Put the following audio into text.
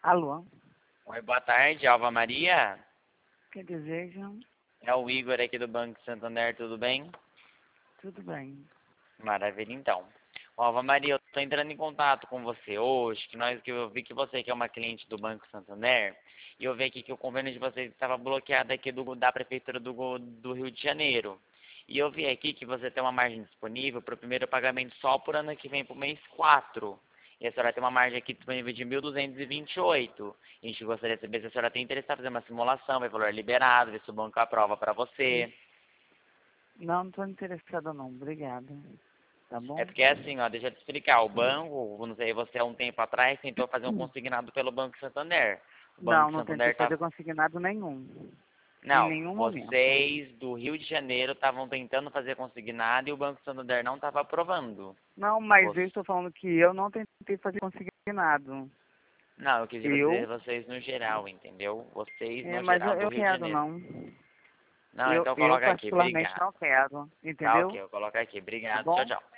Alô? Oi, boa tarde, Alva Maria. Que desejam? É o Igor aqui do Banco Santander, tudo bem? Tudo bem. Maravilha, então. Ó, Alva Maria, eu tô entrando em contato com você hoje, que eu vi que você que é uma cliente do Banco Santander, e eu vi aqui que o convênio de vocês estava bloqueado aqui da Prefeitura do Rio de Janeiro. E eu vi aqui que você tem uma margem disponível para o primeiro pagamento só por ano que vem, para o mês 4. E a senhora tem uma margem aqui disponível de 1.228. A gente gostaria de saber se a senhora tem interesse em fazer uma simulação, ver valor liberado, ver se o banco aprova para você. Não estou interessada não, obrigada. Tá É bom? porque é assim, ó, deixa eu te explicar. O banco, não sei, você há um tempo atrás tentou fazer um consignado pelo Banco Santander. O Não, Banco não tentei Santander tá. fazer consignado nenhum. Em Não, nenhum momento. vocês do Rio de Janeiro estavam tentando fazer consignado e o Banco Santander não estava aprovando. Não, mas eu Você... estou falando que eu não tentei fazer consignado. Não, eu quis dizer Eu? vocês no geral, entendeu? Vocês É, no mas geral do eu Rio de quero Janeiro. não. Não, Eu, então eu coloca aqui, particularmente obrigado. não quero, Tá entendeu? ok, eu coloco aqui. Tá Obrigado, tchau, bom? tchau.